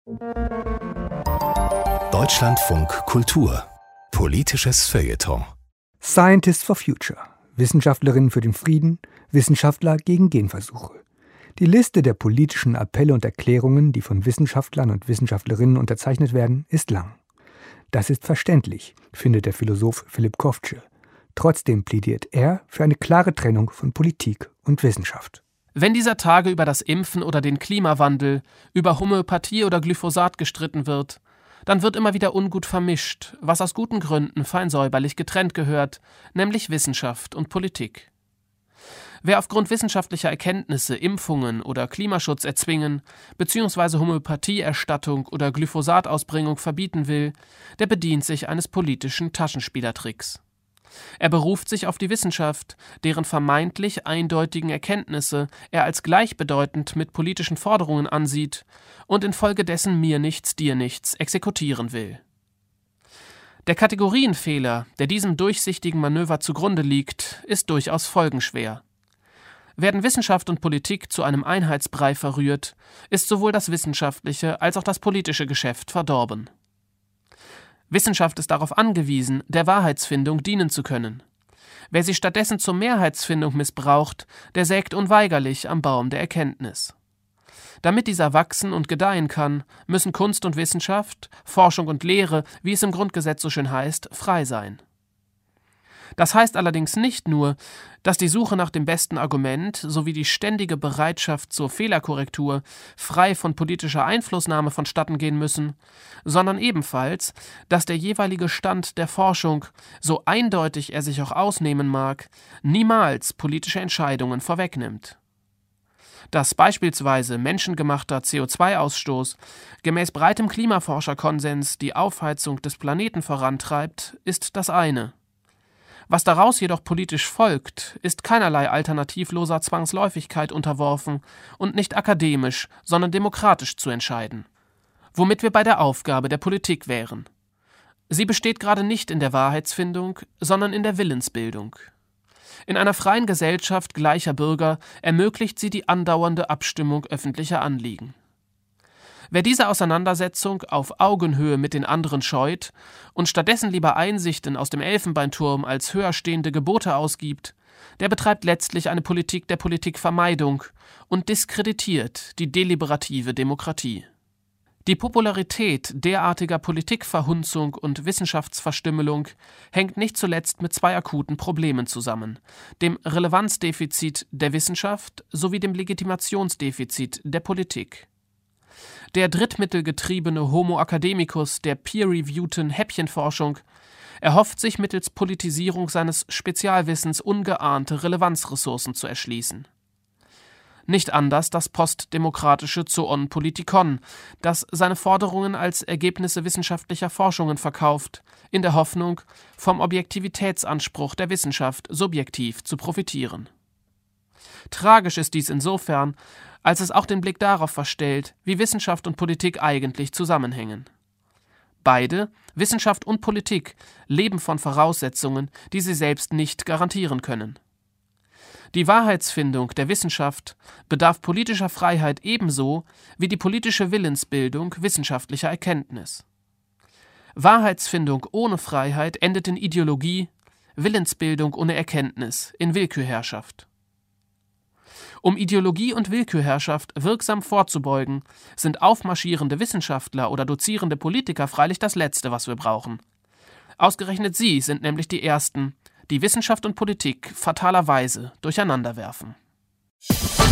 Deutschlandfunk Kultur. Politisches Feuilleton. Scientists for Future. Wissenschaftlerinnen für den Frieden, Wissenschaftler gegen Genversuche. Die Liste der politischen Appelle und Erklärungen, die von Wissenschaftlern und Wissenschaftlerinnen unterzeichnet werden, ist lang. Das ist verständlich, findet der Philosoph Philipp Kovtsch. Trotzdem plädiert er für eine klare Trennung von Politik und Wissenschaft. Wenn dieser Tage über das Impfen oder den Klimawandel, über Homöopathie oder Glyphosat gestritten wird, dann wird immer wieder ungut vermischt, was aus guten Gründen fein säuberlich getrennt gehört, nämlich Wissenschaft und Politik. Wer aufgrund wissenschaftlicher Erkenntnisse Impfungen oder Klimaschutz erzwingen bzw. Homöopathieerstattung oder Glyphosatausbringung verbieten will, der bedient sich eines politischen Taschenspielertricks. Er beruft sich auf die Wissenschaft, deren vermeintlich eindeutigen Erkenntnisse er als gleichbedeutend mit politischen Forderungen ansieht und infolgedessen mir nichts, dir nichts exekutieren will. Der Kategorienfehler, der diesem durchsichtigen Manöver zugrunde liegt, ist durchaus folgenschwer. Werden Wissenschaft und Politik zu einem Einheitsbrei verrührt, ist sowohl das wissenschaftliche als auch das politische Geschäft verdorben. Wissenschaft ist darauf angewiesen, der Wahrheitsfindung dienen zu können. Wer sie stattdessen zur Mehrheitsfindung missbraucht, der sägt unweigerlich am Baum der Erkenntnis. Damit dieser wachsen und gedeihen kann, müssen Kunst und Wissenschaft, Forschung und Lehre, wie es im Grundgesetz so schön heißt, frei sein. Das heißt allerdings nicht nur, dass die Suche nach dem besten Argument sowie die ständige Bereitschaft zur Fehlerkorrektur frei von politischer Einflussnahme vonstatten gehen müssen, sondern ebenfalls, dass der jeweilige Stand der Forschung, so eindeutig er sich auch ausnehmen mag, niemals politische Entscheidungen vorwegnimmt. Dass beispielsweise menschengemachter CO2-Ausstoß gemäß breitem Klimaforscherkonsens die Aufheizung des Planeten vorantreibt, ist das eine. Was daraus jedoch politisch folgt, ist keinerlei alternativloser Zwangsläufigkeit unterworfen und nicht akademisch, sondern demokratisch zu entscheiden. Womit wir bei der Aufgabe der Politik wären. Sie besteht gerade nicht in der Wahrheitsfindung, sondern in der Willensbildung. In einer freien Gesellschaft gleicher Bürger ermöglicht sie die andauernde Abstimmung öffentlicher Anliegen. Wer diese Auseinandersetzung auf Augenhöhe mit den anderen scheut und stattdessen lieber Einsichten aus dem Elfenbeinturm als höher stehende Gebote ausgibt, der betreibt letztlich eine Politik der Politikvermeidung und diskreditiert die deliberative Demokratie. Die Popularität derartiger Politikverhunzung und Wissenschaftsverstümmelung hängt nicht zuletzt mit zwei akuten Problemen zusammen: dem Relevanzdefizit der Wissenschaft sowie dem Legitimationsdefizit der Politik. Der drittmittelgetriebene Homo academicus der peer-reviewten Häppchenforschung erhofft sich mittels Politisierung seines Spezialwissens ungeahnte Relevanzressourcen zu erschließen. Nicht anders das postdemokratische Zoon Politikon, das seine Forderungen als Ergebnisse wissenschaftlicher Forschungen verkauft, in der Hoffnung, vom Objektivitätsanspruch der Wissenschaft subjektiv zu profitieren. Tragisch ist dies insofern, als es auch den Blick darauf verstellt, wie Wissenschaft und Politik eigentlich zusammenhängen. Beide, Wissenschaft und Politik, leben von Voraussetzungen, die sie selbst nicht garantieren können. Die Wahrheitsfindung der Wissenschaft bedarf politischer Freiheit ebenso wie die politische Willensbildung wissenschaftlicher Erkenntnis. Wahrheitsfindung ohne Freiheit endet in Ideologie, Willensbildung ohne Erkenntnis in Willkürherrschaft. Um Ideologie und Willkürherrschaft wirksam vorzubeugen, sind aufmarschierende Wissenschaftler oder dozierende Politiker freilich das Letzte, was wir brauchen. Ausgerechnet sie sind nämlich die Ersten, die Wissenschaft und Politik fatalerweise durcheinanderwerfen.